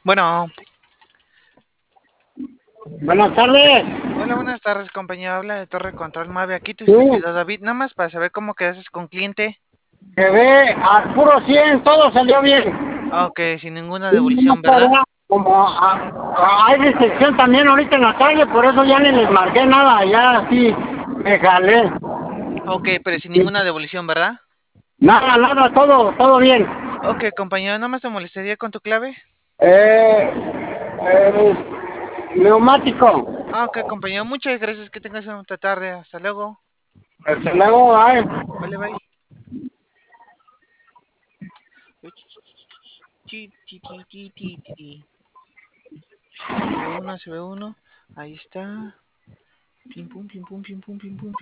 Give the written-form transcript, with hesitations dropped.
Bueno, Buenas tardes. hola, buenas tardes, compañero. Habla de Torre Control Mave. Aquí tu Sí, servidor David. Nada más para saber cómo quedaste con cliente. se ve al puro 100, todo salió bien. Ok, sin ninguna Sí, no devolución, ¿verdad? podrá, como hay restricción también ahorita en la calle, por eso ya ni les marqué nada, ya sí me jalé. Ok, pero sin Sí. ninguna devolución, ¿verdad? Nada, nada, todo bien. Ok, compañero, nada más te molestaría con tu clave. Eh, neumático. Ok, compañero, muchas gracias. Que tengas una buena tarde. Hasta luego. Desde luego, ay. Vale, bye. Se ve uno. Ahí está. Pim pum, pim pum, pim pum, pim pum.